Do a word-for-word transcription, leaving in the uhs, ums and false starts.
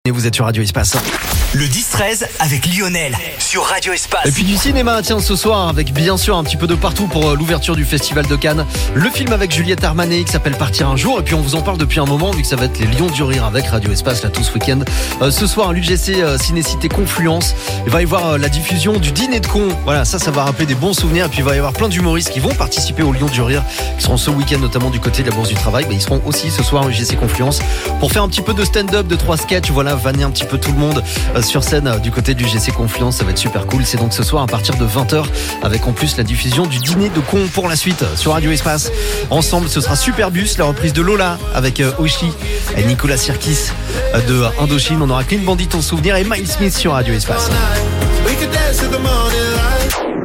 Et vous êtes sur Radio Espace. Le dix treize avec Lionel sur Radio Espace. Et puis du cinéma, tiens, ce soir, avec bien sûr un petit peu de partout pour l'ouverture du Festival de Cannes. Le film avec Juliette Armanet qui s'appelle Partir un jour. Et puis on vous en parle depuis un moment, vu que ça va être les Lions du Rire avec Radio Espace, là, tout ce week-end. Euh, ce soir, l'U G C euh, Cinécité Confluence. Il va y avoir euh, la diffusion du Dîner de cons. Voilà, ça, ça va rappeler des bons souvenirs. Et puis il va y avoir plein d'humoristes qui vont participer aux Lions du Rire, qui seront ce week-end notamment du côté de la Bourse du Travail. Bah, ils seront aussi ce soir au U G C Confluence pour faire un petit peu de stand-up, de trois sketchs. Voilà, vanner un petit peu tout le monde euh, sur scène euh, du côté du U G C Confluence. Ça va être super cool. C'est donc ce soir à partir de vingt heures avec en plus la diffusion du Dîner de cons pour la suite sur Radio Espace. Ensemble, ce sera Superbus, la reprise de Lola avec euh, Oshi et Nicolas Sirkis euh, de Indochine. On aura Clean Bandit en souvenir et Miles Smith sur Radio Espace. We could dance to the morning